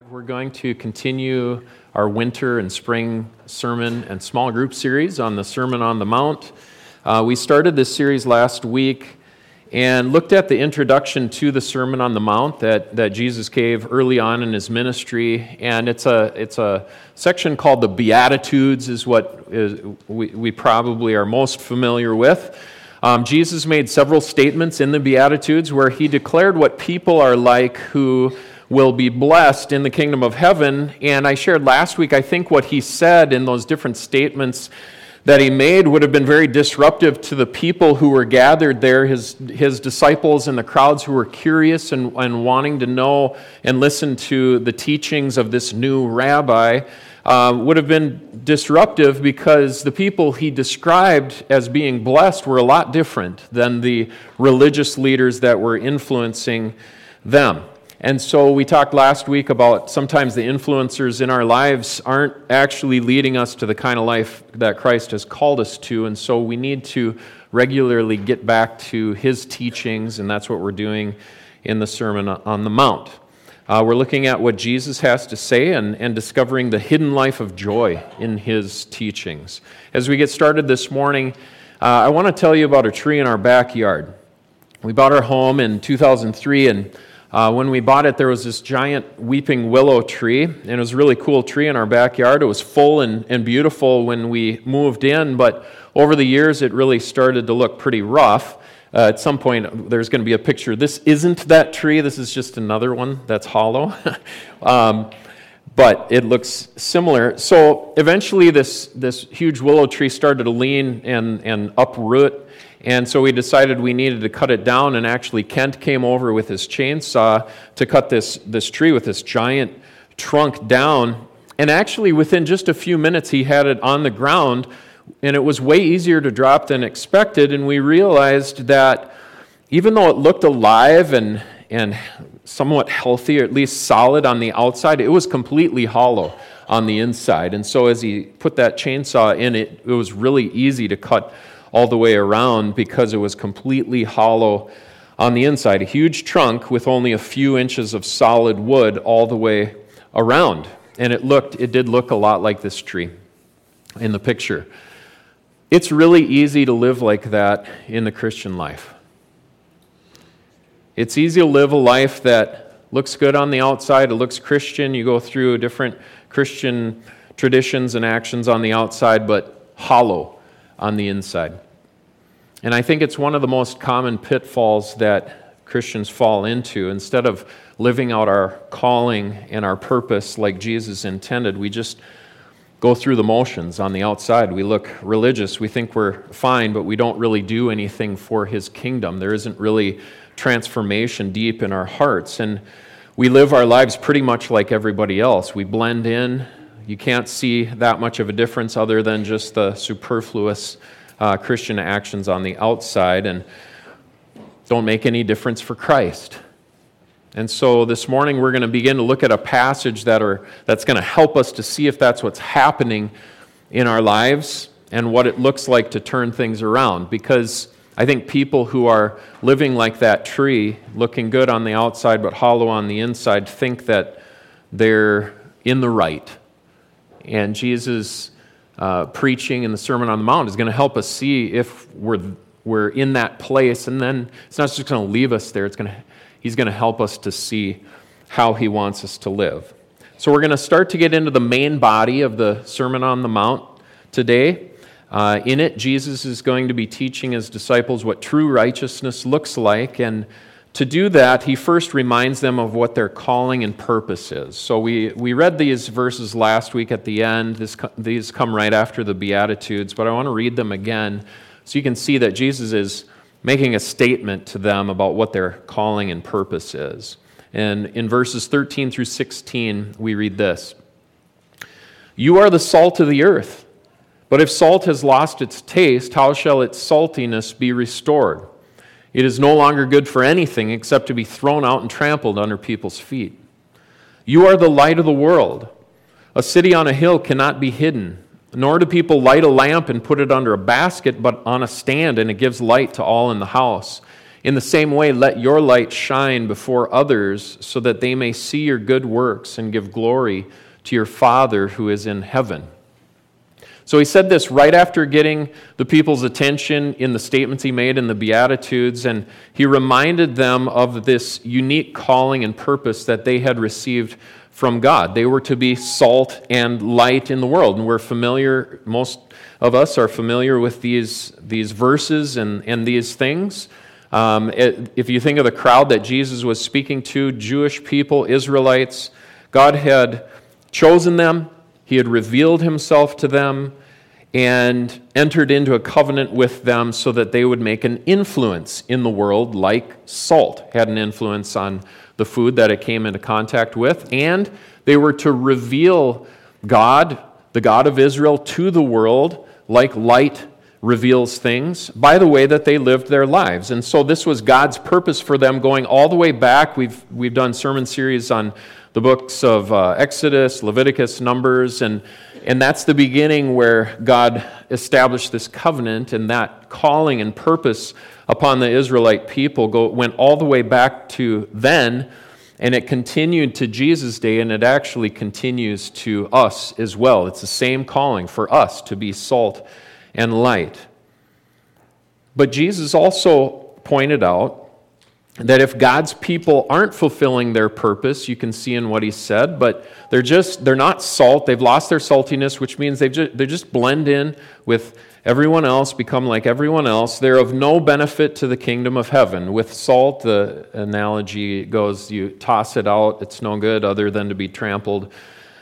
We're going to continue our winter and spring sermon and small group series on the Sermon on the Mount. We started this series last week and looked at the introduction to the Sermon on the Mount that Jesus gave early on in his ministry. And it's a section called the Beatitudes, is what we probably are most familiar with. Jesus made several statements in the Beatitudes where he declared what people are like who will be blessed in the kingdom of heaven. And I shared last week, I think what he said in those different statements that he made would have been very disruptive to the people who were gathered there, his disciples and the crowds who were curious and wanting to know and listen to the teachings of this new rabbi. Would have been disruptive because the people he described as being blessed were a lot different than the religious leaders that were influencing them. And so we talked last week about sometimes the influencers in our lives aren't actually leading us to the kind of life that Christ has called us to, and so we need to regularly get back to his teachings, and that's what we're doing in the Sermon on the Mount. We're looking at what Jesus has to say and discovering the hidden life of joy in his teachings. As we get started this morning, I want to tell you about a tree in our backyard. We bought our home in 2003, and when we bought it, there was this giant weeping willow tree, and it was a really cool tree in our backyard. It was full and beautiful when we moved in, but over the years, it really started to look pretty rough. At some point, there's going to be a picture. This isn't that tree. This is just another one that's hollow. But it looks similar. So eventually, this huge willow tree started to lean and uproot. And so we decided we needed to cut it down. And actually, Kent came over with his chainsaw to cut this tree with this giant trunk down. And actually, within just a few minutes, he had it on the ground. And it was way easier to drop than expected, and we realized that even though it looked alive and somewhat healthy, or at least solid on the outside, it was completely hollow on the inside. And so as he put that chainsaw in it, it was really easy to cut all the way around because it was completely hollow on the inside. A huge trunk with only a few inches of solid wood all the way around. And it did look a lot like this tree in the picture. It's really easy to live like that in the Christian life. It's easy to live a life that looks good on the outside, it looks Christian, you go through different Christian traditions and actions on the outside, but hollow on the inside. And I think it's one of the most common pitfalls that Christians fall into. Instead of living out our calling and our purpose like Jesus intended, we just go through the motions on the outside. We look religious. We think we're fine, but we don't really do anything for his kingdom. There isn't really transformation deep in our hearts. And we live our lives pretty much like everybody else. We blend in. You can't see that much of a difference other than just the superfluous Christian actions on the outside and don't make any difference for Christ. And so this morning we're going to begin to look at a passage that's going to help us to see if that's what's happening in our lives and what it looks like to turn things around. Because I think people who are living like that tree, looking good on the outside but hollow on the inside, think that they're in the right. And Jesus' preaching in the Sermon on the Mount is going to help us see if we're in that place. And then it's not just going to leave us there. He's going to help us to see how he wants us to live. So we're going to start to get into the main body of the Sermon on the Mount today. In it, Jesus is going to be teaching his disciples what true righteousness looks like. And to do that, he first reminds them of what their calling and purpose is. So we read these verses last week at the end. These come right after the Beatitudes, but I want to read them again so you can see that Jesus is making a statement to them about what their calling and purpose is. And in verses 13 through 16, we read this. You are the salt of the earth, but if salt has lost its taste, how shall its saltiness be restored? It is no longer good for anything except to be thrown out and trampled under people's feet. You are the light of the world. A city on a hill cannot be hidden. Nor do people light a lamp and put it under a basket, but on a stand, and it gives light to all in the house. In the same way, let your light shine before others so that they may see your good works and give glory to your Father who is in heaven. So he said this right after getting the people's attention in the statements he made in the Beatitudes, and he reminded them of this unique calling and purpose that they had received from God. They were to be salt and light in the world, and we're familiar, most of us are familiar with these verses and these things. If you think of the crowd that Jesus was speaking to, Jewish people, Israelites, God had chosen them, he had revealed himself to them, and entered into a covenant with them so that they would make an influence in the world like salt had an influence on the food that it came into contact with, and they were to reveal God, the God of Israel, to the world like light reveals things by the way that they lived their lives. And so this was God's purpose for them going all the way back. We've done sermon series on the books of Exodus, Leviticus, Numbers, and that's the beginning where God established this covenant, and that calling and purpose upon the Israelite people went all the way back to then, and it continued to Jesus' day, and it actually continues to us as well. It's the same calling for us to be salt and light. But Jesus also pointed out that if God's people aren't fulfilling their purpose, you can see in what he said, but they're not salt, they've lost their saltiness, which means they just blend in with everyone else, become like everyone else. They're of no benefit to the kingdom of heaven. With salt, the analogy goes, you toss it out, it's no good other than to be trampled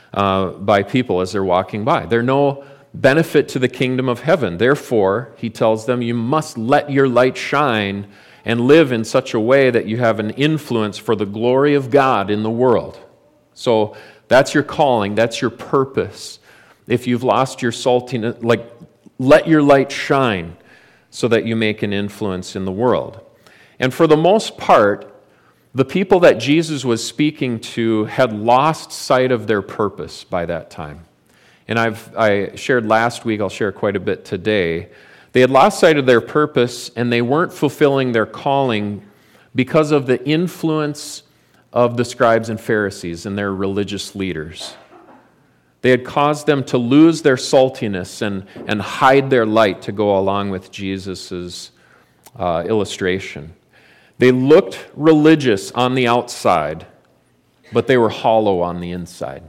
by people as they're walking by. They're no benefit to the kingdom of heaven. Therefore, he tells them, you must let your light shine and live in such a way that you have an influence for the glory of God in the world. So that's your calling, that's your purpose. If you've lost your saltiness, let your light shine so that you make an influence in the world. And for the most part, the people that Jesus was speaking to had lost sight of their purpose by that time. And I shared last week, I'll share quite a bit today. They had lost sight of their purpose, and they weren't fulfilling their calling because of the influence of the scribes and Pharisees and their religious leaders. They had caused them to lose their saltiness and hide their light to go along with Jesus' illustration. They looked religious on the outside, but they were hollow on the inside.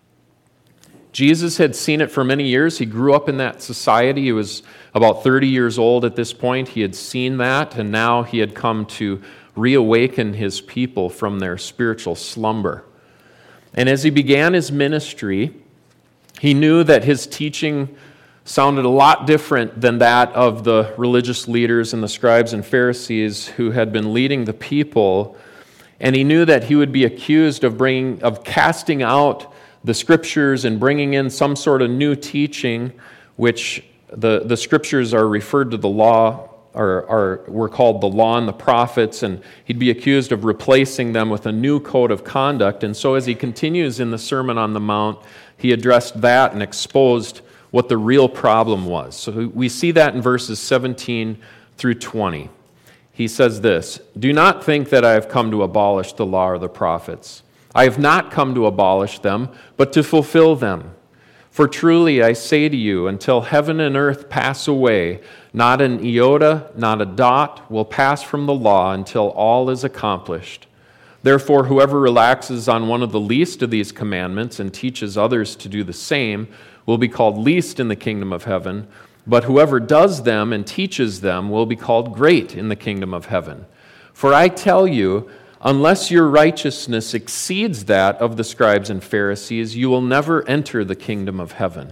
Jesus had seen it for many years. He grew up in that society. He was about 30 years old at this point. He had seen that, and now he had come to reawaken his people from their spiritual slumber. And as he began his ministry, he knew that his teaching sounded a lot different than that of the religious leaders and the scribes and Pharisees who had been leading the people. And he knew that he would be accused of casting out the scriptures and bringing in some sort of new teaching, which the scriptures are referred to the law, or were called the law and the prophets, and he'd be accused of replacing them with a new code of conduct. And so as he continues in the Sermon on the Mount, he addressed that and exposed what the real problem was. So we see that in verses 17 through 20. He says this, "Do not think that I have come to abolish the law or the prophets. I have not come to abolish them, but to fulfill them. For truly I say to you, until heaven and earth pass away, not an iota, not a dot will pass from the law until all is accomplished. Therefore, whoever relaxes on one of the least of these commandments and teaches others to do the same will be called least in the kingdom of heaven, but whoever does them and teaches them will be called great in the kingdom of heaven. For I tell you, unless your righteousness exceeds that of the scribes and Pharisees, you will never enter the kingdom of heaven."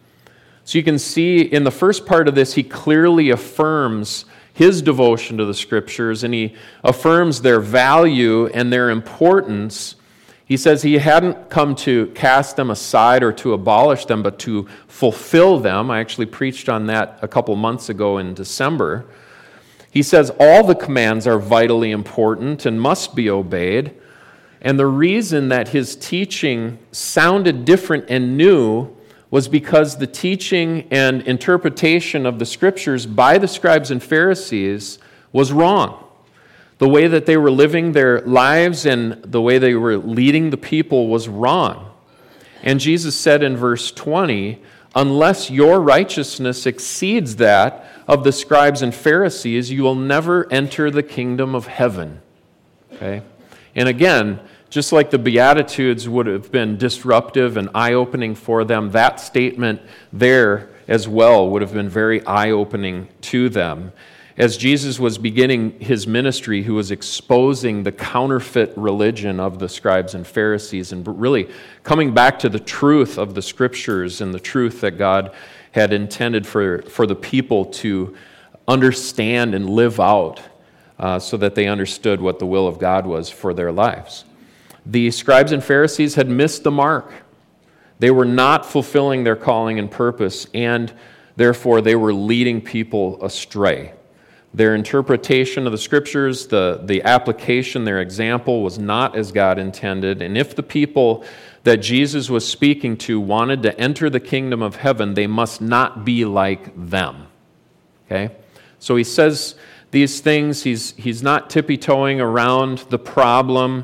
So you can see in the first part of this, he clearly affirms his devotion to the scriptures, and he affirms their value and their importance. He says he hadn't come to cast them aside or to abolish them, but to fulfill them. I actually preached on that a couple months ago in December. He says all the commands are vitally important and must be obeyed. And the reason that his teaching sounded different and new was because the teaching and interpretation of the scriptures by the scribes and Pharisees was wrong. The way that they were living their lives and the way they were leading the people was wrong. And Jesus said in verse 20, unless your righteousness exceeds that of the scribes and Pharisees, you will never enter the kingdom of heaven. Okay? And again, just like the Beatitudes would have been disruptive and eye-opening for them, that statement there as well would have been very eye-opening to them. As Jesus was beginning his ministry, he was exposing the counterfeit religion of the scribes and Pharisees and really coming back to the truth of the Scriptures and the truth that God had intended for the people to understand and live out so that they understood what the will of God was for their lives. The scribes and Pharisees had missed the mark. They were not fulfilling their calling and purpose, and therefore they were leading people astray. Their interpretation of the Scriptures, the application, their example was not as God intended. And if the people that Jesus was speaking to wanted to enter the kingdom of heaven, they must not be like them. Okay? So he says these things. He's not tippy-toeing around the problem.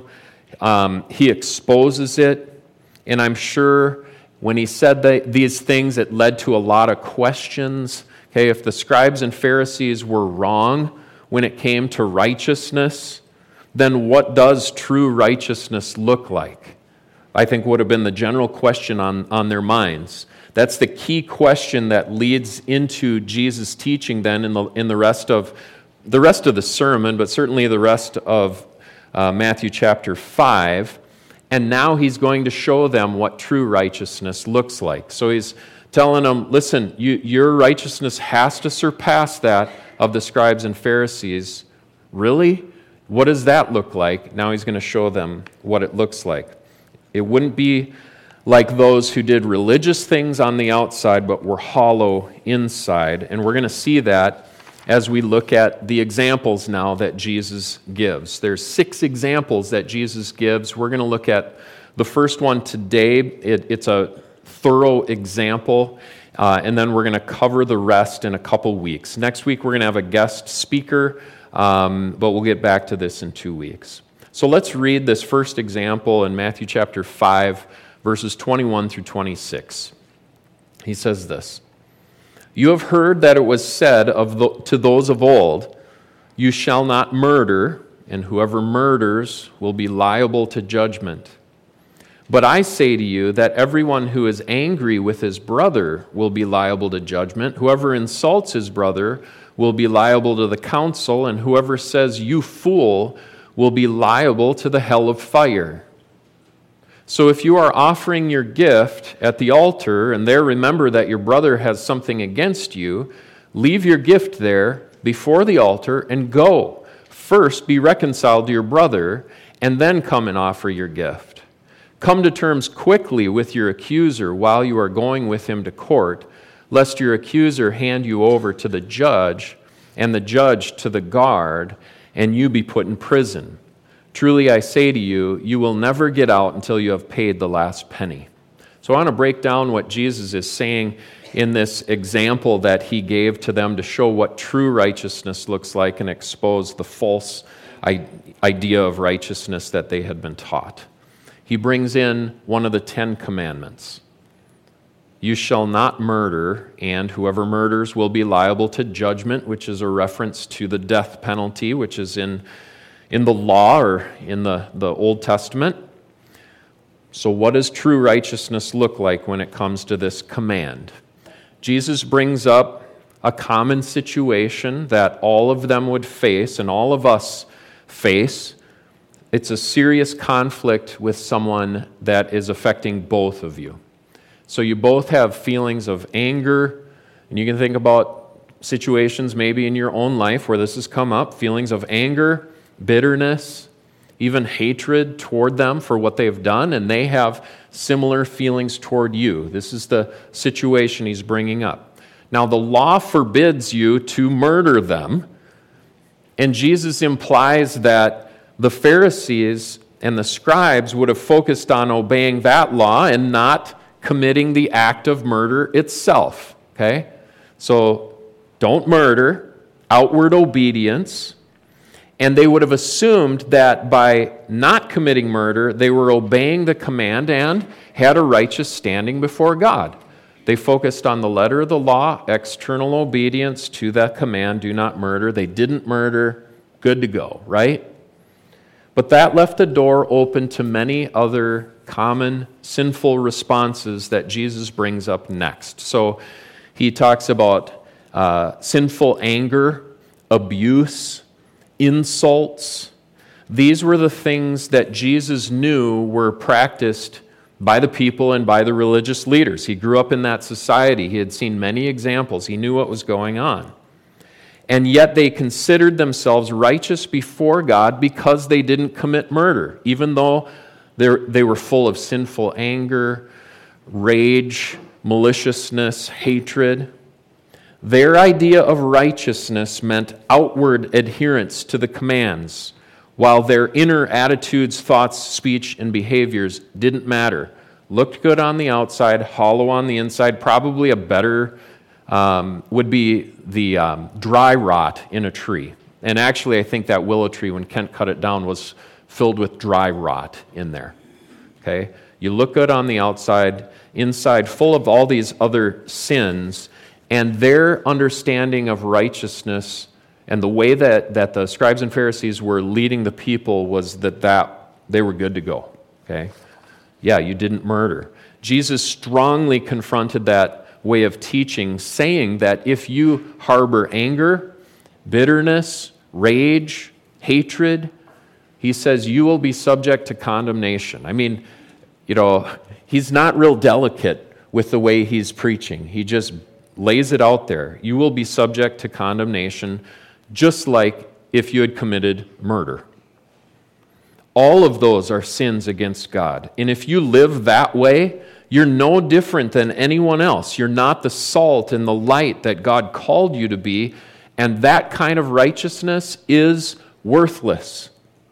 He exposes it. And I'm sure when he said these things, it led to a lot of questions. Okay, if the scribes and Pharisees were wrong when it came to righteousness, then what does true righteousness look like? I think would have been the general question on their minds. That's the key question that leads into Jesus' teaching then in the rest of the sermon, but certainly the rest of Matthew chapter 5. And now he's going to show them what true righteousness looks like. So he's telling them, listen, your righteousness has to surpass that of the scribes and Pharisees. Really? What does that look like? Now he's going to show them what it looks like. It wouldn't be like those who did religious things on the outside but were hollow inside. And we're going to see that as we look at the examples now that Jesus gives. There's 6 examples that Jesus gives. We're going to look at the first one today. It's a thorough example, and then we're going to cover the rest in a couple weeks. Next week we're going to have a guest speaker, but we'll get back to this in 2 weeks. So let's read this first example in Matthew chapter 5, verses 21 through 26. He says this, "You have heard that it was said to those of old, 'You shall not murder, and whoever murders will be liable to judgment.' But I say to you that everyone who is angry with his brother will be liable to judgment. Whoever insults his brother will be liable to the council, and whoever says, 'You fool,' will be liable to the hell of fire. So if you are offering your gift at the altar, and there remember that your brother has something against you, leave your gift there before the altar and go. First be reconciled to your brother, and then come and offer your gift. Come to terms quickly with your accuser while you are going with him to court, lest your accuser hand you over to the judge, and the judge to the guard, and you be put in prison. Truly I say to you, you will never get out until you have paid the last penny." So I want to break down what Jesus is saying in this example that he gave to them to show what true righteousness looks like and expose the false idea of righteousness that they had been taught. He brings in one of the 10 commandments. You shall not murder, and whoever murders will be liable to judgment, which is a reference to the death penalty, which is in the law or in the Old Testament. So what does true righteousness look like when it comes to this command? Jesus brings up a common situation that all of them would face and all of us face. It's a serious conflict with someone that is affecting both of you. So you both have feelings of anger, and you can think about situations maybe in your own life where this has come up, feelings of anger, bitterness, even hatred toward them for what they've done, and they have similar feelings toward you. This is the situation he's bringing up. Now, the law forbids you to murder them, and Jesus implies that the Pharisees and the scribes would have focused on obeying that law and not committing the act of murder itself. Okay? So don't murder, outward obedience. And they would have assumed that by not committing murder, they were obeying the command and had a righteous standing before God. They focused on the letter of the law, external obedience to that command, do not murder. They didn't murder, good to go, right? But that left the door open to many other common sinful responses that Jesus brings up next. So he talks about sinful anger, abuse, insults. These were the things that Jesus knew were practiced by the people and by the religious leaders. He grew up in that society. He had seen many examples. He knew what was going on. And yet they considered themselves righteous before God because they didn't commit murder, even though they were full of sinful anger, rage, maliciousness, hatred. Their idea of righteousness meant outward adherence to the commands, while their inner attitudes, thoughts, speech, and behaviors didn't matter. Looked good on the outside, hollow on the inside. Probably a better would be the dry rot in a tree. And actually, I think that willow tree, when Kent cut it down, was filled with dry rot in there. Okay? You look good on the outside, inside full of all these other sins, and their understanding of righteousness and the way that the scribes and Pharisees were leading the people was that they were good to go. Okay? Yeah, you didn't murder. Jesus strongly confronted that way of teaching, saying that if you harbor anger, bitterness, rage, hatred, he says you will be subject to condemnation. I mean, he's not real delicate with the way he's preaching. He just lays it out there. You will be subject to condemnation, just like if you had committed murder. All of those are sins against God. And if you live that way, you're no different than anyone else. You're not the salt and the light that God called you to be, and that kind of righteousness is worthless.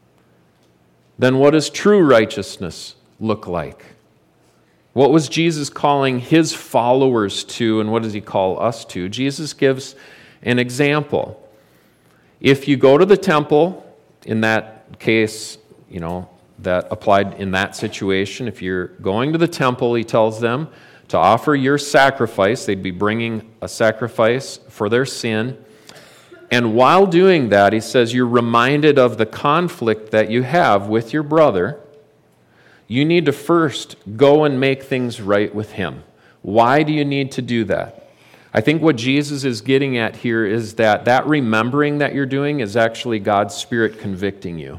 Then what does true righteousness look like? What was Jesus calling his followers to, and what does he call us to? Jesus gives an example. If you go to the temple, in that case, that applied in that situation, if you're going to the temple, he tells them to offer your sacrifice. They'd be bringing a sacrifice for their sin. And while doing that, he says, you're reminded of the conflict that you have with your brother. You need to first go and make things right with him. Why do you need to do that? I think what Jesus is getting at here is that remembering that you're doing is actually God's Spirit convicting you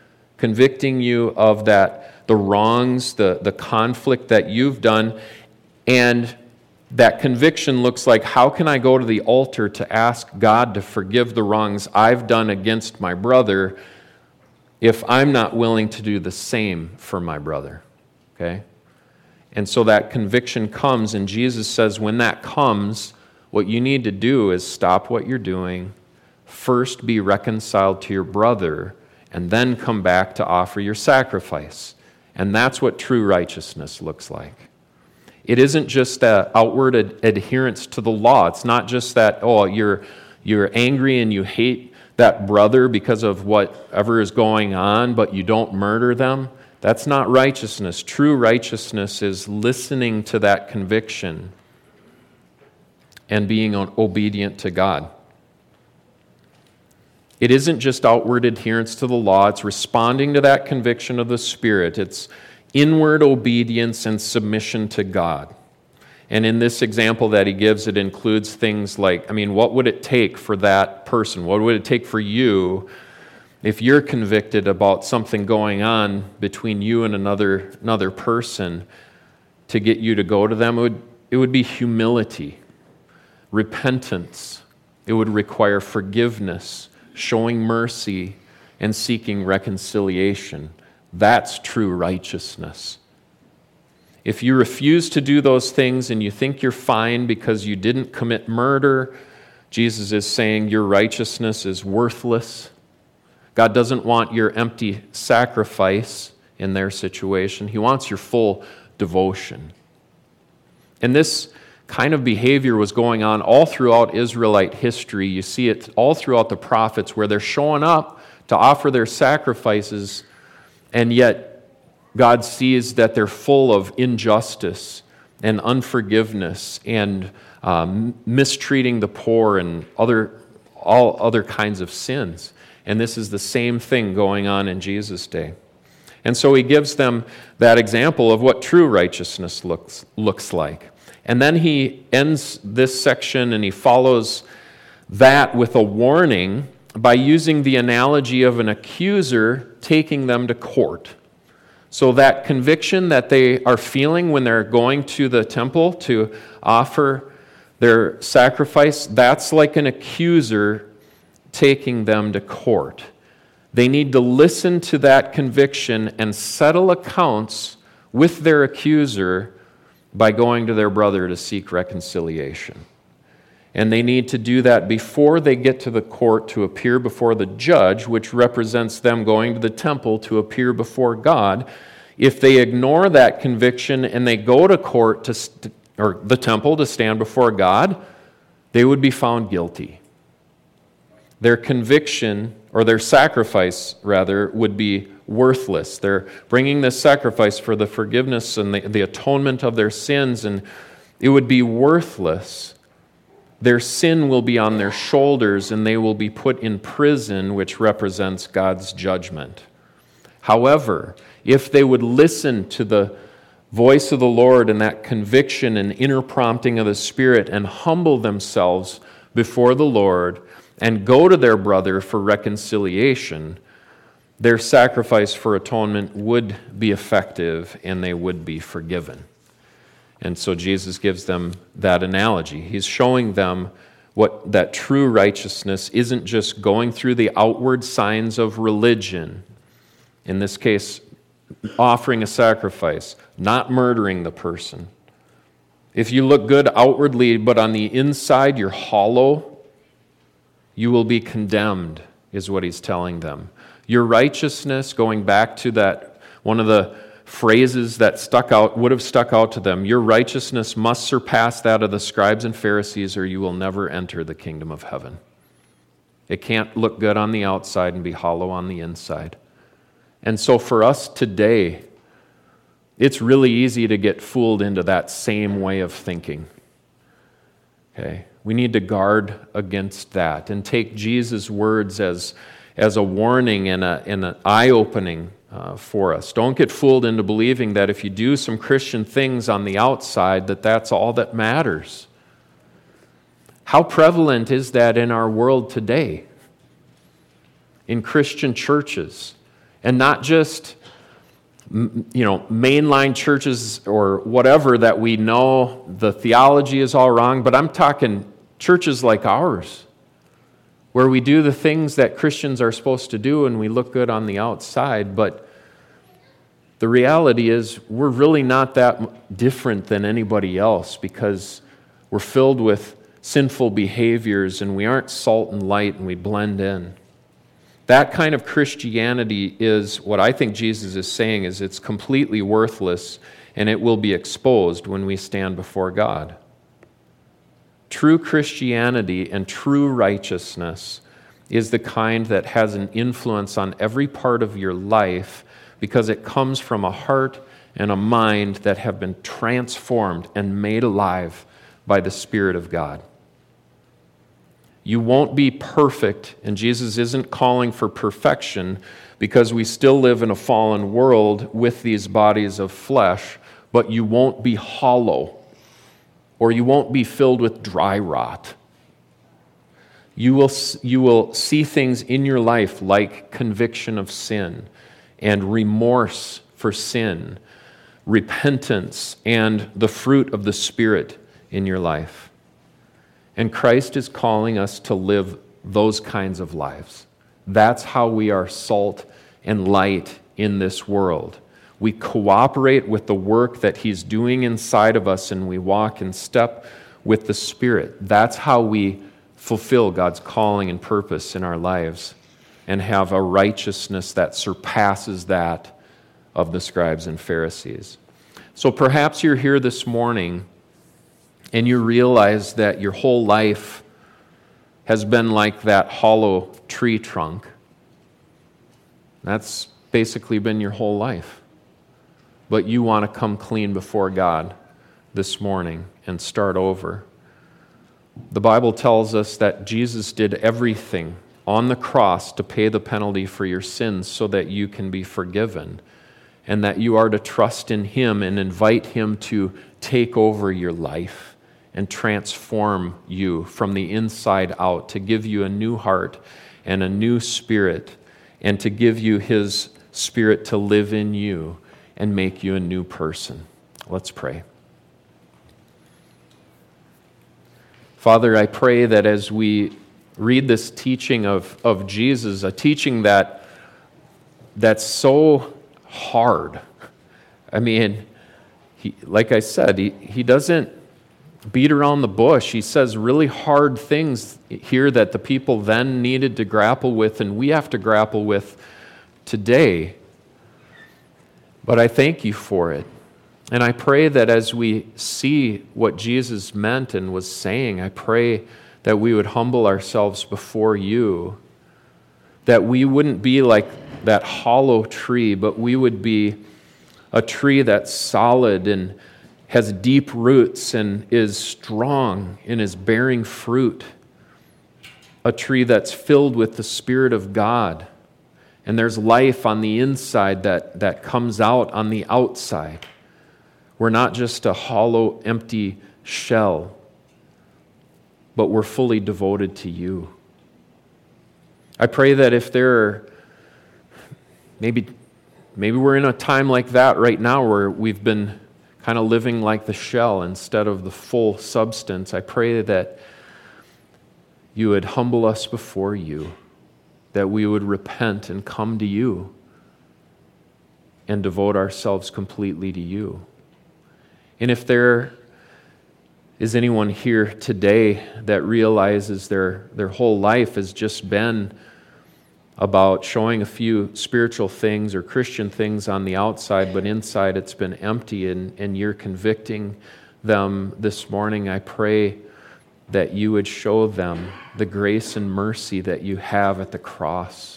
of the wrongs, the conflict that you've done, and that conviction looks like, how can I go to the altar to ask God to forgive the wrongs I've done against my brother if I'm not willing to do the same for my brother? Okay? And so that conviction comes, and Jesus says when that comes, what you need to do is stop what you're doing, first be reconciled to your brother, and then come back to offer your sacrifice. And that's what true righteousness looks like. It isn't just that outward adherence to the law. It's not just that, you're angry and you hate that brother because of whatever is going on, but you don't murder them. That's not righteousness. True righteousness is listening to that conviction and being obedient to God. It isn't just outward adherence to the law. It's responding to that conviction of the Spirit. It's inward obedience and submission to God. And in this example that he gives, it includes things like, what would it take for that person? What would it take for you if you're convicted about something going on between you and another person to get you to go to them? It would be humility, repentance. It would require forgiveness, showing mercy, and seeking reconciliation. That's true righteousness. If you refuse to do those things and you think you're fine because you didn't commit murder, Jesus is saying your righteousness is worthless. God doesn't want your empty sacrifice in their situation. He wants your full devotion. And this kind of behavior was going on all throughout Israelite history. You see it all throughout the prophets where they're showing up to offer their sacrifices, and yet God sees that they're full of injustice and unforgiveness and mistreating the poor and all other kinds of sins. And this is the same thing going on in Jesus' day. And so he gives them that example of what true righteousness looks like. And then he ends this section and he follows that with a warning by using the analogy of an accuser taking them to court. So that conviction that they are feeling when they're going to the temple to offer their sacrifice, that's like an accuser taking them to court. They need to listen to that conviction and settle accounts with their accuser by going to their brother to seek reconciliation. And they need to do that before they get to the court to appear before the judge, which represents them going to the temple to appear before God. If they ignore that conviction and they go to court or the temple to stand before God, they would be found guilty. Their conviction, or their sacrifice, rather, would be worthless. They're bringing this sacrifice for the forgiveness and the atonement of their sins, and it would be worthless. Their sin will be on their shoulders, and they will be put in prison, which represents God's judgment. However, if they would listen to the voice of the Lord and that conviction and inner prompting of the Spirit and humble themselves before the Lord and go to their brother for reconciliation, their sacrifice for atonement would be effective and they would be forgiven. And so Jesus gives them that analogy. He's showing them that true righteousness isn't just going through the outward signs of religion, in this case, offering a sacrifice, not murdering the person. If you look good outwardly, but on the inside you're hollow, you will be condemned, is what he's telling them. Your righteousness, going back to that, one of the phrases that would have stuck out to them, your righteousness must surpass that of the scribes and Pharisees, or you will never enter the kingdom of heaven. It can't look good on the outside and be hollow on the inside. And so for us today, it's really easy to get fooled into that same way of thinking. Okay? We need to guard against that and take Jesus' words as a warning and an eye-opening for us. Don't get fooled into believing that if you do some Christian things on the outside, that's all that matters. How prevalent is that in our world today? In Christian churches. And not just, mainline churches or whatever that we know the theology is all wrong, but I'm talking churches like ours, where we do the things that Christians are supposed to do and we look good on the outside, but the reality is we're really not that different than anybody else because we're filled with sinful behaviors and we aren't salt and light and we blend in. That kind of Christianity is what I think Jesus is saying is it's completely worthless and it will be exposed when we stand before God. True Christianity and true righteousness is the kind that has an influence on every part of your life because it comes from a heart and a mind that have been transformed and made alive by the Spirit of God. You won't be perfect, and Jesus isn't calling for perfection because we still live in a fallen world with these bodies of flesh, but you won't be hollow or you won't be filled with dry rot. You will see things in your life like conviction of sin and remorse for sin, repentance, and the fruit of the Spirit in your life. And Christ is calling us to live those kinds of lives. That's how we are salt and light in this world. We cooperate with the work that He's doing inside of us, and we walk in step with the Spirit. That's how we fulfill God's calling and purpose in our lives and have a righteousness that surpasses that of the scribes and Pharisees. So perhaps you're here this morning and you realize that your whole life has been like that hollow tree trunk. That's basically been your whole life. But you want to come clean before God this morning and start over. The Bible tells us that Jesus did everything on the cross to pay the penalty for your sins so that you can be forgiven, and that you are to trust in Him and invite Him to take over your life and transform you from the inside out, to give you a new heart and a new spirit, and to give you His Spirit to live in you and make you a new person. Let's pray. Father, I pray that as we read this teaching of Jesus, a teaching that's so hard. I mean, like I said, he doesn't beat around the bush. He says really hard things here that the people then needed to grapple with, and we have to grapple with today. But I thank you for it. And I pray that as we see what Jesus meant and was saying, I pray that we would humble ourselves before you, that we wouldn't be like that hollow tree, but we would be a tree that's solid and has deep roots and is strong and is bearing fruit, a tree that's filled with the Spirit of God, and there's life on the inside that comes out on the outside. We're not just a hollow, empty shell, but we're fully devoted to you. I pray that if there are, maybe we're in a time like that right now where we've been kind of living like the shell instead of the full substance. I pray that you would humble us before you, that we would repent and come to you and devote ourselves completely to you. And if there is anyone here today that realizes their whole life has just been about showing a few spiritual things or Christian things on the outside, but inside it's been empty, and you're convicting them this morning, I pray that you would show them the grace and mercy that you have at the cross.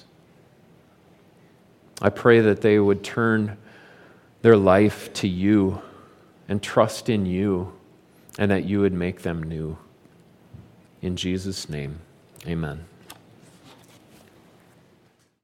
I pray that they would turn their life to you and trust in you, and that you would make them new. In Jesus' name, amen.